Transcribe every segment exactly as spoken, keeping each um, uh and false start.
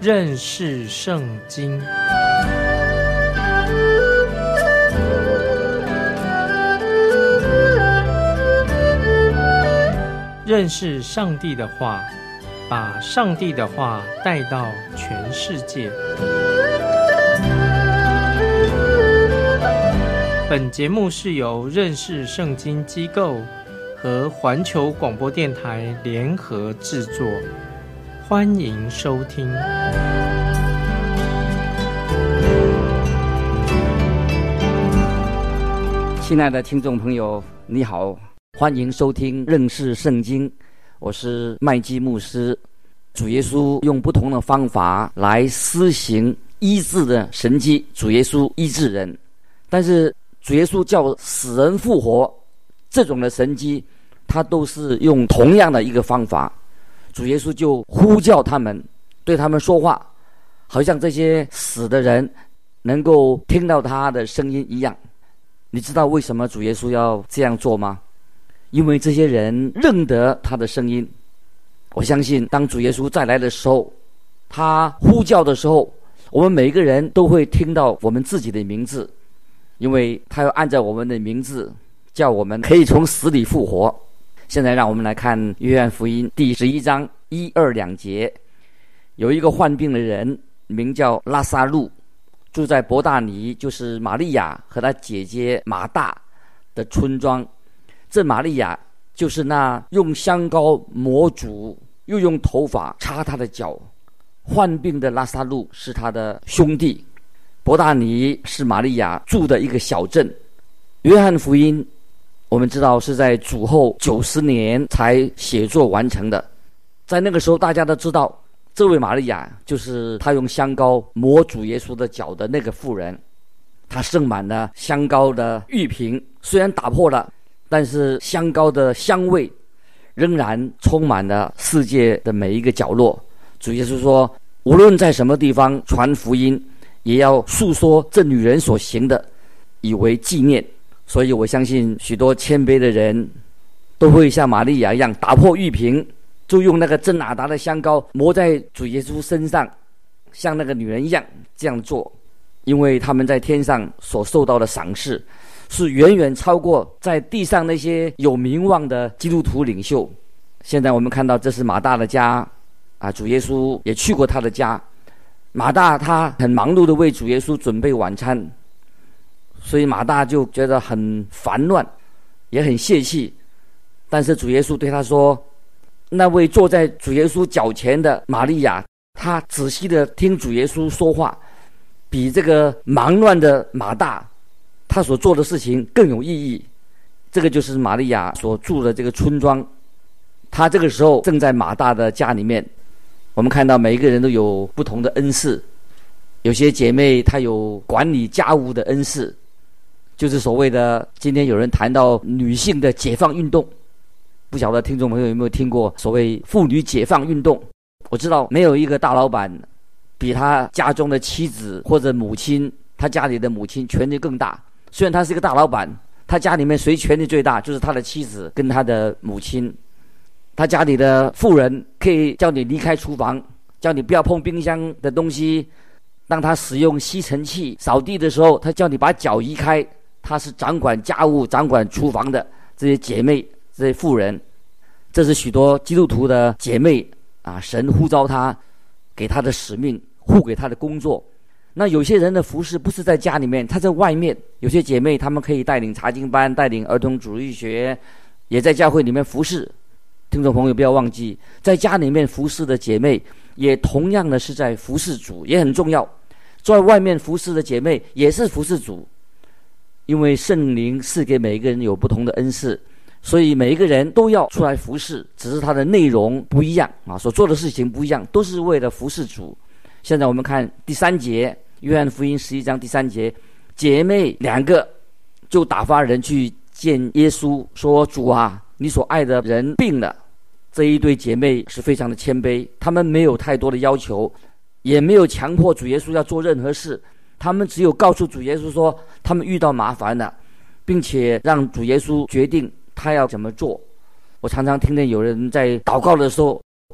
认识圣经。认识上帝的话，把上帝的话带到全世界。本节目是由认识圣经机构和环球广播电台联合制作，欢迎收听。 亲爱的听众朋友，你好，欢迎收听认识圣经，我是麦基牧师。主耶稣用不同的方法来施行医治的神迹，主耶稣医治人，但是主耶稣叫死人复活这种的神迹，他都是用同样的一个方法。主耶稣就呼叫他们，对他们说话，好像这些死的人能够听到他的声音一样。你知道为什么主耶稣要这样做吗？因为这些人认得他的声音。我相信当主耶稣再来的时候，他呼叫的时候，我们每一个人都会听到我们自己的名字，因为他要按照我们的名字叫我们可以从死里复活。现在让我们来看约翰福音第十一章一二两节。有一个患病的人名叫拉撒路，住在伯大尼，就是玛利亚和他姐姐马大的村庄。这玛利亚就是那用香膏抹主又用头发擦他的脚。患病的拉撒路是他的兄弟。伯大尼是玛利亚住的一个小镇。约翰福音我们知道是在主后九十年才写作完成的。在那个时候大家都知道，这位玛利亚就是他用香膏抹主耶稣的脚的那个妇人。他盛满了香膏的玉瓶，虽然打破了，但是香膏的香味仍然充满了世界的每一个角落。主耶稣说，无论在什么地方传福音，也要述说这女人所行的，以为纪念。所以我相信许多谦卑的人都会像玛利亚一样，打破玉瓶，就用那个真哪达的香膏抹在主耶稣身上，像那个女人一样这样做。因为他们在天上所受到的赏识是远远超过在地上那些有名望的基督徒领袖。现在我们看到这是马大的家啊，主耶稣也去过他的家。马大他很忙碌的为主耶稣准备晚餐，所以马大就觉得很烦乱，也很泄气。但是主耶稣对他说，那位坐在主耶稣脚前的玛利亚，他仔细的听主耶稣说话，比这个忙乱的马大他所做的事情更有意义。这个就是玛利亚所住的这个村庄。他这个时候正在马大的家里面。我们看到每一个人都有不同的恩赐，有些姐妹她有管理家务的恩赐，就是所谓的今天有人谈到女性的解放运动。不晓得听众朋友有没有听过所谓妇女解放运动。我知道没有一个大老板比他家中的妻子或者母亲，他家里的母亲权力更大。虽然他是一个大老板，他家里面谁权力最大，就是他的妻子跟他的母亲。他家里的妇人可以叫你离开厨房，叫你不要碰冰箱的东西。当他使用吸尘器扫地的时候，他叫你把脚移开。他是掌管家务掌管厨房的这些姐妹，这些妇人。这是许多基督徒的姐妹啊，神呼召他给他的使命，呼给他的工作。那有些人的服事不是在家里面，他在外面。有些姐妹她们可以带领查经班，带领儿童主日学，也在教会里面服事。听众朋友不要忘记，在家里面服事的姐妹也同样的是在服事主，也很重要。在外面服事的姐妹也是服事主。因为圣灵是给每一个人有不同的恩赐，所以每一个人都要出来服事，只是他的内容不一样啊，所做的事情不一样，都是为了服事主。现在我们看第三节，约翰福音十一章第三节，姐妹两个就打发人去见耶稣，说，主啊，你所爱的人病了。这一对姐妹是非常的谦卑，她们没有太多的要求，也没有强迫主耶稣要做任何事，他们只有告诉主耶稣说他们遇到麻烦了，并且让主耶稣决定他要怎么做。我常常听见有人在祷告的时候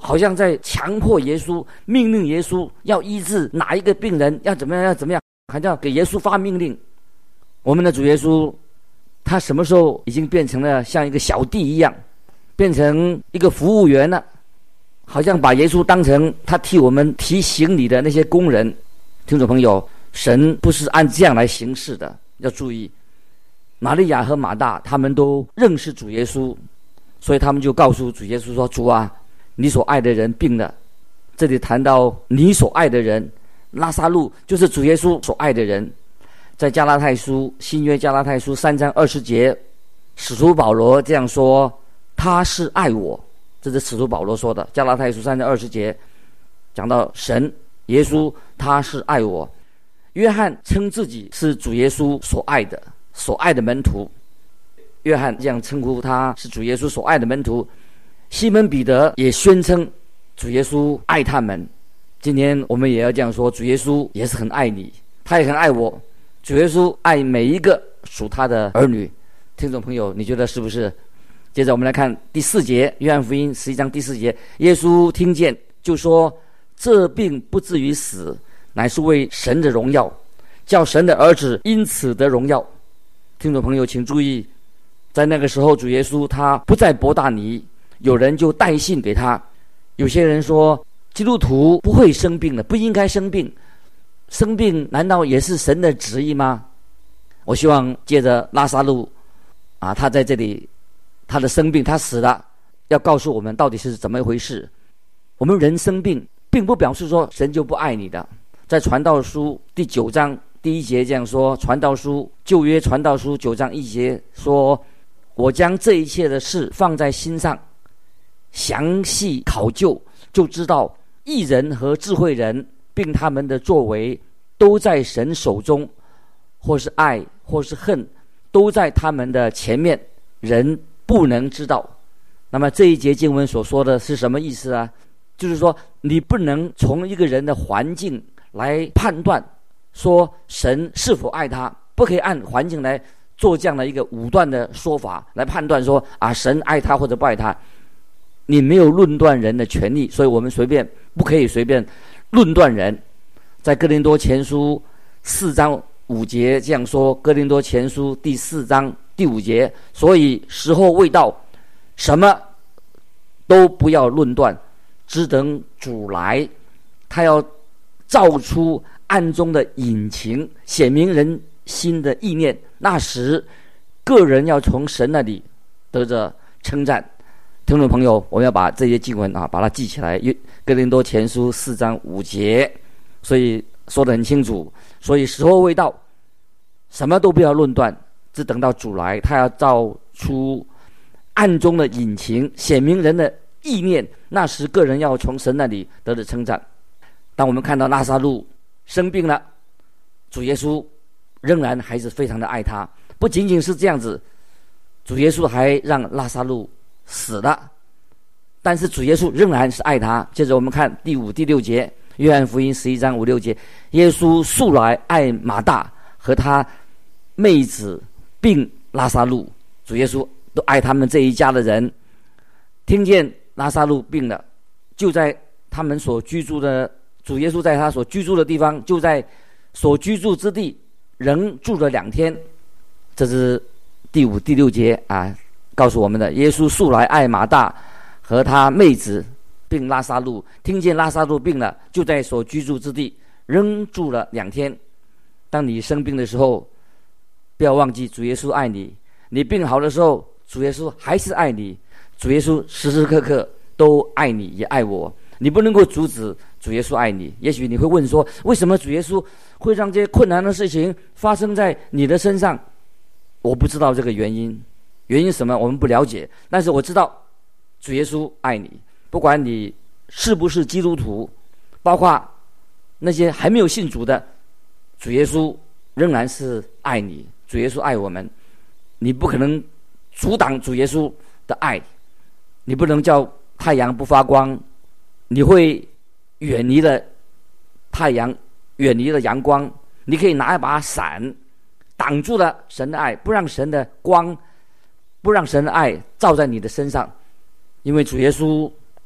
好像在强迫耶稣，命令耶稣要医治哪一个病人，要怎么样，要怎么样，还要给耶稣发命令。我们的主耶稣，他什么时候已经变成了像一个小弟一样，变成一个服务员了？好像把耶稣当成他替我们提行李的那些工人。听众朋友，神不是按这样来行事的，要注意。玛利亚和马大他们都认识主耶稣，所以他们就告诉主耶稣说：主啊，你所爱的人病了。这里谈到你所爱的人，拉撒路就是主耶稣所爱的人。在加拉太书，新约加拉太书三章二十节，使徒保罗这样说：他是爱我。这是使徒保罗说的。加拉太书三章二十节讲到神耶稣他是爱我。约翰称自己是主耶稣所爱的所爱的门徒，约翰这样称呼他是主耶稣所爱的门徒。西门彼得也宣称主耶稣爱他们。今天我们也要这样说，主耶稣也是很爱你，他也很爱我。主耶稣爱每一个属他的儿女。听众朋友，你觉得是不是？接着我们来看第四节，约翰福音十一章第四节，耶稣听见就说：这病不至于死，乃是为神的荣耀，叫神的儿子因此得荣耀。听众朋友请注意，在那个时候主耶稣他不在伯大尼，有人就带信给他。有些人说基督徒不会生病的，不应该生病，生病难道也是神的旨意吗？我希望借着拉撒路啊，他在这里他的生病，他死了，要告诉我们到底是怎么一回事。我们人生病并不表示说神就不爱你的。在传道书第九章第一节这样说，传道书旧约传道书九章一节说：我将这一切的事放在心上，详细考究，就知道义人和智慧人并他们的作为都在神手中，或是爱或是恨，都在他们的前面，人不能知道。那么这一节经文所说的是什么意思啊？就是说你不能从一个人的环境来判断说神是否爱他，不可以按环境来做这样的一个武断的说法来判断说啊神爱他或者不爱他。你没有论断人的权利，所以我们随便不可以随便论断人。在哥林多前书四章五节这样说，哥林多前书第四章第五节，所以时候未到，什么都不要论断，只等主来，他要照出暗中的隐情，显明人心的意念，那时个人要从神那里得着称赞。听众朋友，我们要把这些经文啊，把它记起来。哥林多前书四章五节，所以说得很清楚。所以时候未到，什么都不要论断，只等到主来，他要照出暗中的隐情，显明人的意念，那时个人要从神那里得着称赞。当我们看到拉撒路生病了，主耶稣仍然还是非常的爱他。不仅仅是这样子，主耶稣还让拉撒路死了，但是主耶稣仍然是爱他。接着我们看第五第六节，约翰福音十一章五六节，耶稣素来爱马大和他妹子并拉撒路，主耶稣都爱他们这一家的人。听见拉撒路病了，就在他们所居住的，主耶稣在他所居住的地方，就在所居住之地仍住了两天。这是第五第六节啊，告诉我们的。耶稣素来爱马大和他妹子并拉撒路，听见拉撒路病了，就在所居住之地仍住了两天。当你生病的时候，不要忘记主耶稣爱你。你病好的时候，主耶稣还是爱你。主耶稣时时刻刻都爱你，也爱我。你不能够阻止主耶稣爱你。也许你会问说，为什么主耶稣会让这些困难的事情发生在你的身上？我不知道这个原因，原因什么我们不了解，但是我知道主耶稣爱你。不管你是不是基督徒，包括那些还没有信主的，主耶稣仍然是爱你。主耶稣爱我们，你不可能阻挡主耶稣的爱。你不能叫太阳不发光，你会远离了太阳，远离了阳光。你可以拿一把伞挡住了神的爱，不让神的光，不让神的爱照在你的身上。因为主耶稣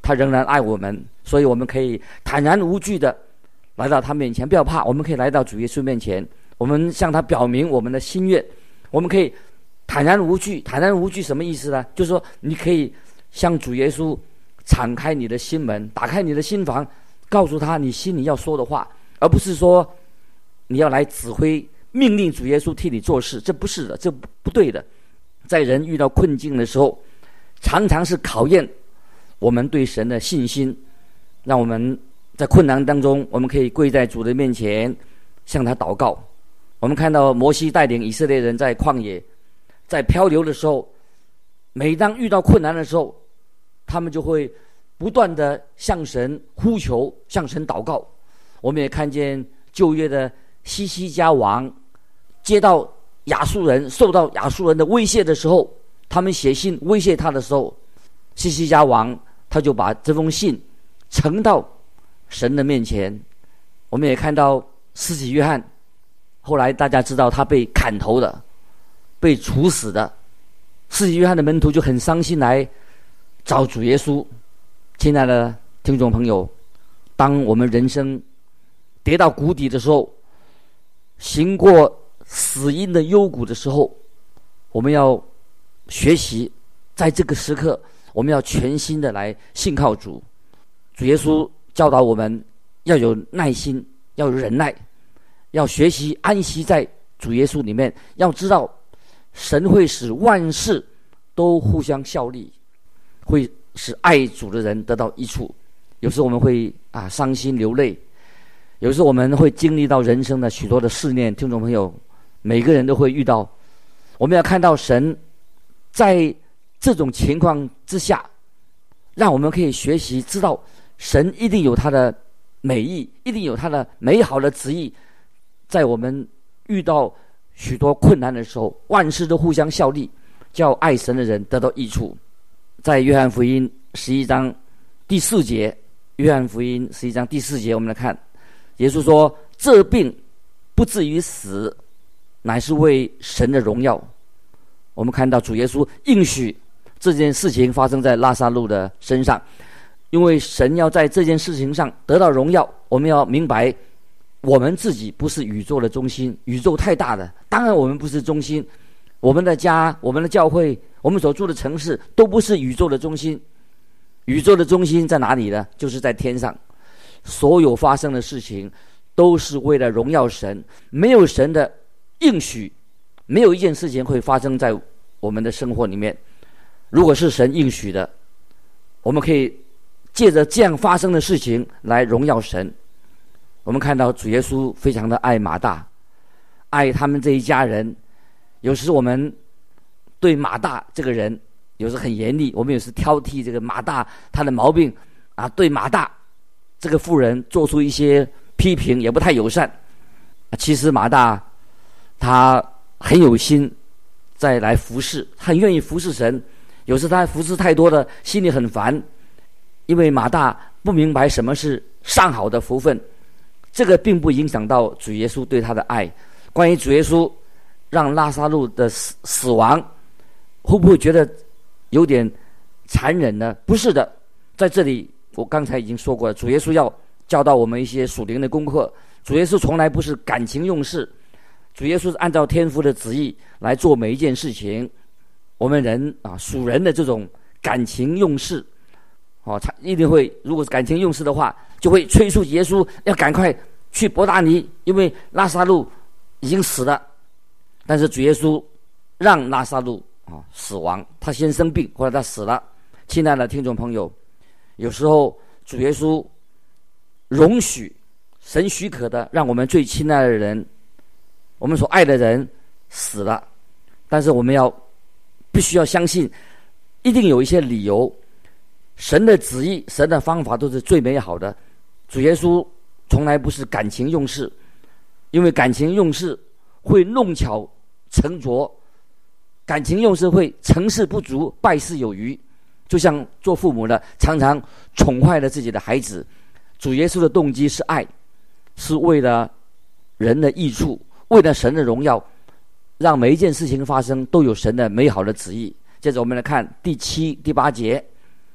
他仍然爱我们，所以我们可以坦然无惧的来到他面前，不要怕，我们可以来到主耶稣面前，我们向他表明我们的心愿，我们可以坦然无惧。坦然无惧什么意思呢？就是说你可以向主耶稣敞开你的心门，打开你的心房，告诉他你心里要说的话，而不是说你要来指挥命令主耶稣替你做事，这不是的，这不对的。在人遇到困境的时候，常常是考验我们对神的信心，让我们在困难当中，我们可以跪在主的面前向他祷告。我们看到摩西带领以色列人在旷野在漂流的时候，每当遇到困难的时候，他们就会不断的向神呼求，向神祷告。我们也看见旧约的西西家王接到亚述人受到亚述人的威胁的时候，他们写信威胁他的时候，西西家王他就把这封信呈到神的面前。我们也看到施洗约翰，后来大家知道他被砍头的，被处死的，施洗约翰的门徒就很伤心来找主耶稣。亲爱的听众朋友，当我们人生跌到谷底的时候，行过死荫的幽谷的时候，我们要学习在这个时刻我们要全心的来信靠主。主耶稣教导我们要有耐心，要有忍耐，要学习安息在主耶稣里面，要知道神会使万事都互相效力，会使爱主的人得到益处。有时候我们会啊伤心流泪，有时候我们会经历到人生的许多的试炼，听众朋友，每个人都会遇到。我们要看到神在这种情况之下，让我们可以学习知道神一定有他的美意，一定有他的美好的旨意，在我们遇到许多困难的时候，万事都互相效力，叫爱神的人得到益处。在约翰福音十一章第四节，约翰福音十一章第四节，我们来看，耶稣说：这病不至于死，乃是为神的荣耀。我们看到主耶稣应许这件事情发生在拉撒路的身上，因为神要在这件事情上得到荣耀。我们要明白，我们自己不是宇宙的中心，宇宙太大了，当然我们不是中心，我们的家、我们的教会、我们所住的城市都不是宇宙的中心。宇宙的中心在哪里呢？就是在天上。所有发生的事情都是为了荣耀神，没有神的应许，没有一件事情会发生在我们的生活里面。如果是神应许的，我们可以借着这样发生的事情来荣耀神。我们看到主耶稣非常的爱马大，爱他们这一家人。有时我们对马大这个人有时很严厉，我们有时挑剔这个马大他的毛病啊，对马大这个妇人做出一些批评，也不太友善。其实马大他很有心再来服侍，很愿意服侍神。有时他服侍太多的，心里很烦，因为马大不明白什么是上好的福分。这个并不影响到主耶稣对他的爱。关于主耶稣让拉撒路的死死亡，会不会觉得有点残忍呢？不是的，在这里我刚才已经说过了，主耶稣要教导我们一些属灵的功课。主耶稣从来不是感情用事，主耶稣是按照天父的旨意来做每一件事情。我们人啊，属人的这种感情用事，哦，他一定会，如果是感情用事的话，就会催促耶稣要赶快去伯大尼，因为拉撒路已经死了。但是主耶稣让拉撒路啊死亡，他先生病，或者他死了。亲爱的听众朋友，有时候主耶稣容许神许可的，让我们最亲爱的人，我们所爱的人死了，但是我们要必须要相信，一定有一些理由。神的旨意、神的方法都是最美好的。主耶稣从来不是感情用事，因为感情用事会弄巧成拙，感情用事会成事不足，败事有余。就像做父母的常常宠坏了自己的孩子。主耶稣的动机是爱，是为了人的益处，为了神的荣耀，让每一件事情发生都有神的美好的旨意。接着我们来看第七、第八节，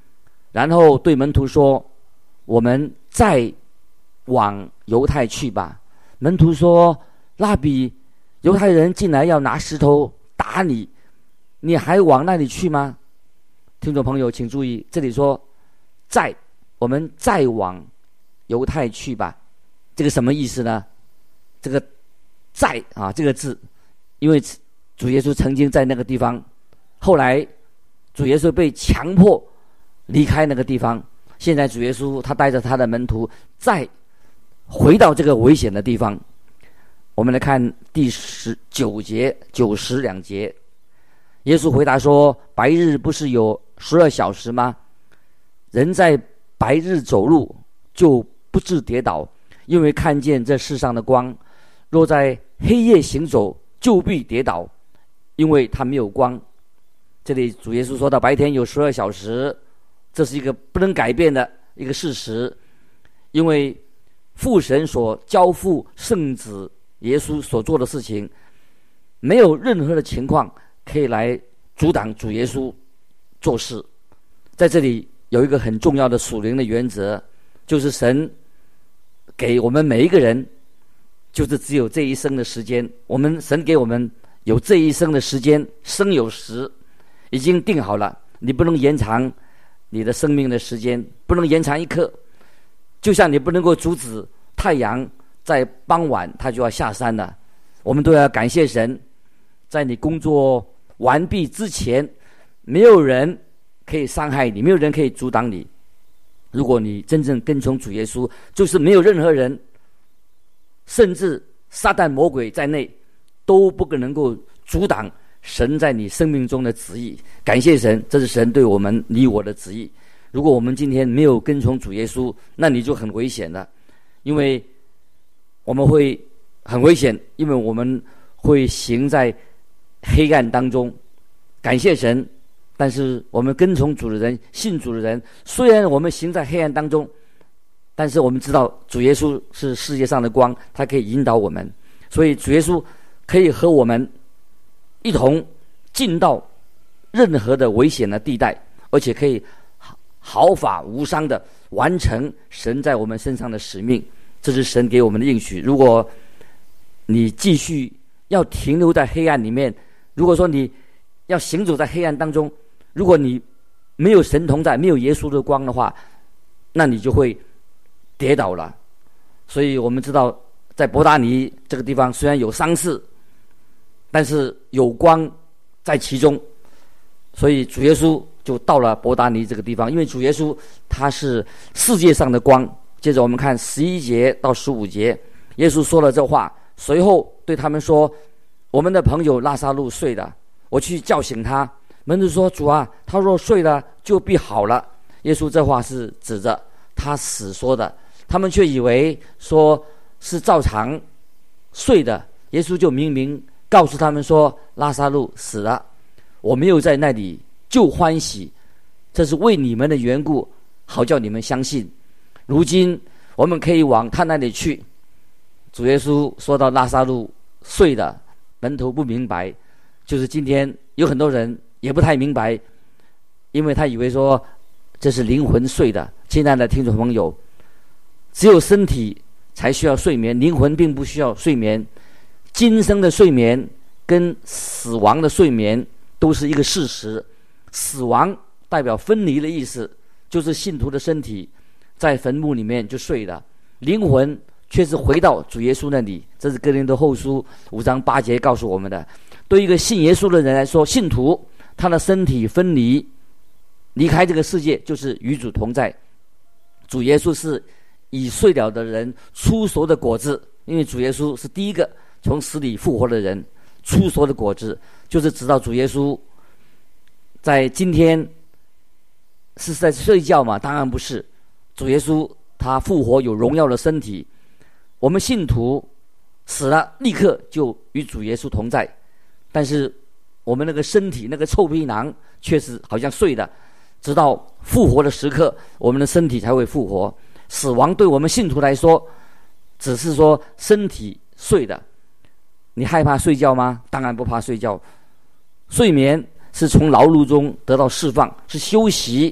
然后对门徒说：我们再往犹太去吧。门徒说：拉比，犹太人进来要拿石头打你，你还往那里去吗？听众朋友请注意，这里说再，我们再往犹太去吧，这个什么意思呢？这个再啊这个字，因为主耶稣曾经在那个地方，后来主耶稣被强迫离开那个地方，现在主耶稣他带着他的门徒再回到这个危险的地方。我们来看第十九节九十两节，耶稣回答说：白日不是有十二小时吗？人在白日走路就不致跌倒，因为看见这世上的光；若在黑夜行走，就必跌倒，因为他没有光。这里主耶稣说到白天有十二小时，这是一个不能改变的一个事实，因为父神所交付圣子耶稣所做的事情，没有任何的情况可以来阻挡主耶稣做事。在这里有一个很重要的属灵的原则，就是神给我们每一个人就是只有这一生的时间，我们神给我们有这一生的时间，生有时已经定好了，你不能延长你的生命的时间，不能延长一刻，就像你不能够阻止太阳在傍晚它就要下山了。我们都要感谢神，在你工作完毕之前，没有人可以伤害你，没有人可以阻挡你。如果你真正跟从主耶稣，就是没有任何人，甚至撒旦魔鬼在内，都不可能够阻挡神在你生命中的旨意。感谢神，这是神对我们你我的旨意。如果我们今天没有跟从主耶稣，那你就很危险了，因为我们会很危险，因为我们会行在黑暗当中。感谢神，但是我们跟从主的人，信主的人，虽然我们行在黑暗当中，但是我们知道主耶稣是世界上的光，他可以引导我们，所以主耶稣可以和我们一同进到任何的危险的地带，而且可以毫发无伤的完成神在我们身上的使命。这是神给我们的应许。如果你继续要停留在黑暗里面，如果说你要行走在黑暗当中，如果你没有神同在，没有耶稣的光的话，那你就会跌倒了。所以我们知道在伯大尼这个地方虽然有丧事，但是有光在其中，所以主耶稣就到了伯大尼这个地方，因为主耶稣他是世界上的光。接着我们看十一节到十五节，耶稣说了这话，随后对他们说：我们的朋友拉撒路睡了，我去叫醒他。门徒说：主啊，他若睡了，就必好了。耶稣这话是指着他死说的，他们却以为说是照常睡的。耶稣就明明告诉他们说：拉撒路死了，我没有在那里就欢喜，这是为你们的缘故，好叫你们相信。如今我们可以往他那里去。主耶稣说到拉撒路睡了，门徒不明白，就是今天有很多人也不太明白，因为他以为说这是灵魂睡的。亲爱的听众朋友，只有身体才需要睡眠，灵魂并不需要睡眠。今生的睡眠跟死亡的睡眠都是一个事实。死亡代表分离的意思，就是信徒的身体在坟墓里面就睡了，灵魂却是回到主耶稣那里。这是哥林多后书五章八节告诉我们的。对一个信耶稣的人来说，信徒他的身体分离离开这个世界，就是与主同在。主耶稣是已睡了的人出熟的果子，因为主耶稣是第一个从死里复活的人，出熟的果子就是指到主耶稣在今天是在睡觉吗？当然不是。主耶稣他复活有荣耀的身体，我们信徒死了立刻就与主耶稣同在，但是我们那个身体那个臭皮囊却是好像睡的，直到复活的时刻我们的身体才会复活。死亡对我们信徒来说只是说身体睡的。你害怕睡觉吗？当然不怕睡觉。睡眠是从劳碌中得到释放，是休息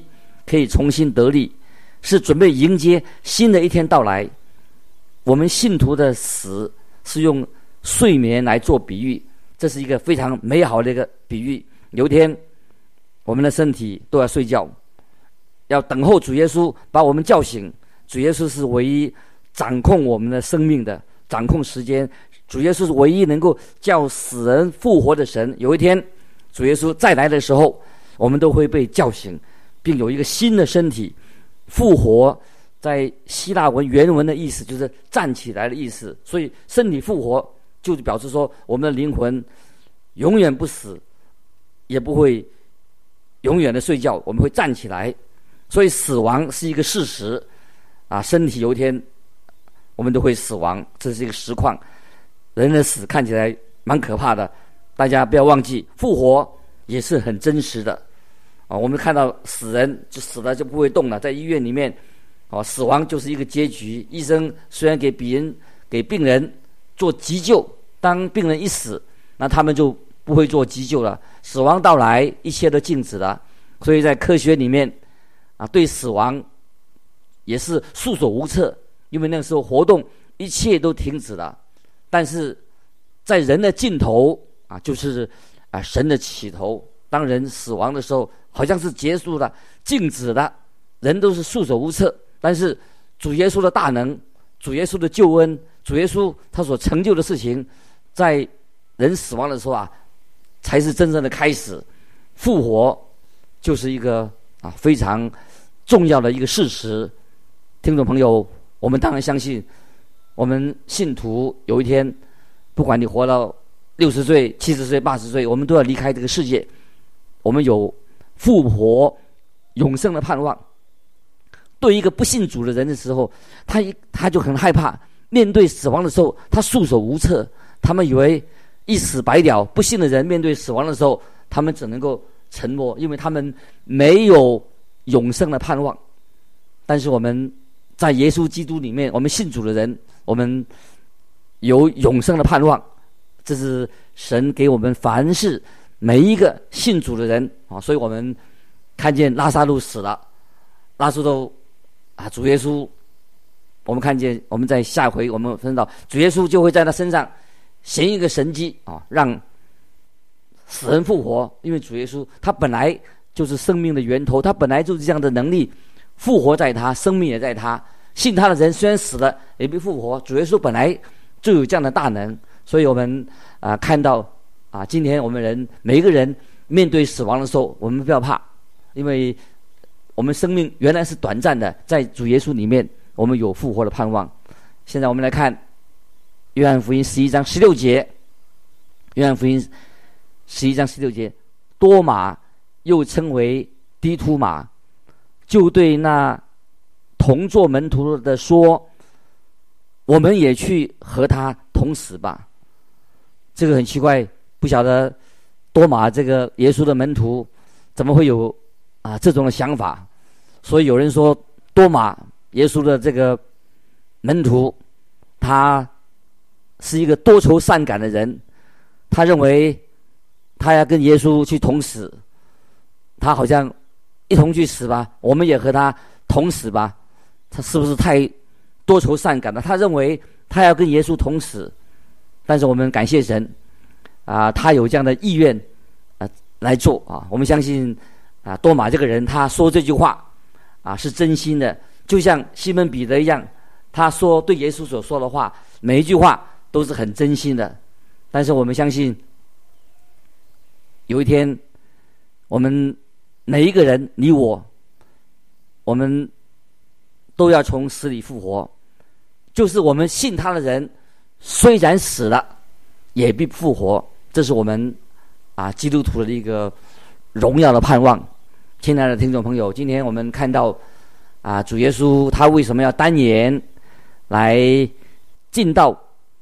可以重新得力，是准备迎接新的一天到来。我们信徒的死是用睡眠来做比喻，这是一个非常美好的一个比喻。有一天我们的身体都要睡觉，要等候主耶稣把我们叫醒。主耶稣是唯一掌控我们的生命的，掌控时间。主耶稣是唯一能够叫死人复活的神。有一天主耶稣再来的时候，我们都会被叫醒，并有一个新的身体。复活在希腊文原文的意思就是站起来的意思，所以身体复活就表示说我们的灵魂永远不死，也不会永远的睡觉，我们会站起来。所以死亡是一个事实啊，身体有一天我们都会死亡，这是一个实况。人的死看起来蛮可怕的，大家不要忘记复活也是很真实的啊。我们看到死人就死了就不会动了，在医院里面啊，死亡就是一个结局。医生虽然给病人给病人做急救，当病人一死，那他们就不会做急救了，死亡到来一切都静止了。所以在科学里面啊，对死亡也是束手无策，因为那个时候活动一切都停止了。但是在人的尽头啊，就是啊神的起头。当人死亡的时候，好像是结束了，静止了，人都是束手无策。但是主耶稣的大能，主耶稣的救恩，主耶稣他所成就的事情，在人死亡的时候啊，才是真正的开始。复活就是一个啊非常重要的一个事实。听众朋友，我们当然相信，我们信徒有一天，不管你活到六十岁、七十岁、八十岁，我们都要离开这个世界。我们有复活永生的盼望。对一个不信主的人的时候，他一他就很害怕，面对死亡的时候，他束手无策。他们以为一死百了。不信的人面对死亡的时候，他们只能够沉默，因为他们没有永生的盼望。但是我们在耶稣基督里面，我们信主的人，我们有永生的盼望。这是神给我们凡是每一个信主的人啊。所以我们看见拉撒路死了，拉撒路啊，主耶稣，我们看见我们在下回我们分到主耶稣就会在他身上行一个神迹啊，让死人复活。因为主耶稣他本来就是生命的源头，他本来就是这样的能力，复活在他，生命也在他。信他的人虽然死了也必复活，主耶稣本来就有这样的大能。所以我们啊、呃、看到啊，今天我们人每一个人面对死亡的时候，我们不要怕，因为我们生命原来是短暂的，在主耶稣里面我们有复活的盼望。现在我们来看约翰福音十一章十六节，约翰福音十一章十六节，多马又称为低突马，就对那同做门徒的说，我们也去和他同死吧。这个很奇怪，不晓得多马这个耶稣的门徒怎么会有啊这种的想法。所以有人说多马耶稣的这个门徒，他是一个多愁善感的人，他认为他要跟耶稣去同死，他好像一同去死吧，我们也和他同死吧。他是不是太多愁善感了？他认为他要跟耶稣同死。但是我们感谢神啊，他有这样的意愿啊来做啊。我们相信啊，多马这个人他说这句话啊是真心的，就像西门彼得一样，他说对耶稣所说的话，每一句话都是很真心的。但是我们相信有一天我们每一个人，你我，我们都要从死里复活。就是我们信他的人，虽然死了也必复活。这是我们啊基督徒的一个荣耀的盼望。亲爱的听众朋友，今天我们看到啊主耶稣他为什么要单言来进到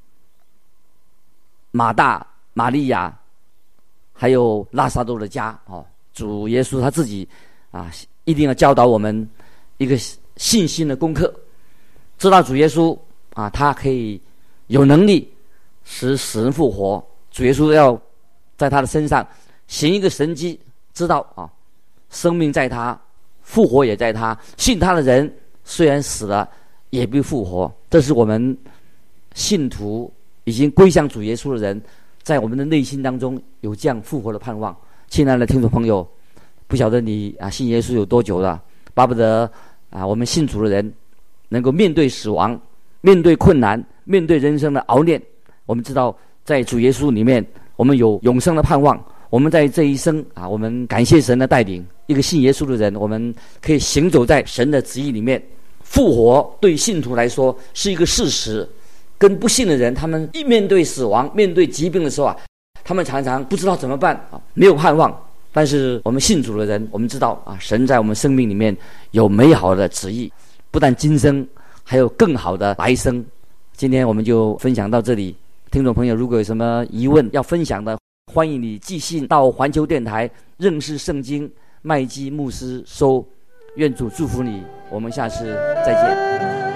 马大、玛利亚还有拉撒路的家哦？主耶稣他自己啊一定要教导我们一个信心的功课，知道主耶稣啊他可以有能力使死人复活。主耶稣要在他的身上行一个神迹，知道啊生命在他， 复活也在他，信他的人虽然死了也必复活。这是我们信徒已经归向主耶稣的人在我们的内心当中有这样复活的盼望。亲爱的听众朋友，不晓得你啊信耶稣有多久了，巴不得啊我们信主的人能够面对死亡，面对困难，面对人生的熬炼。我们知道在主耶稣里面我们有永生的盼望，我们在这一生啊，我们感谢神的带领，一个信耶稣的人，我们可以行走在神的旨意里面。复活对信徒来说是一个事实，跟不信的人，他们一面对死亡，面对疾病的时候啊，他们常常不知道怎么办啊，没有盼望。但是我们信主的人，我们知道啊，神在我们生命里面有美好的旨意，不但今生，还有更好的来生。今天我们就分享到这里，听众朋友如果有什么疑问要分享的，欢迎你寄信到环球电台认识圣经麦基牧师收。愿主祝福你，我们下次再见。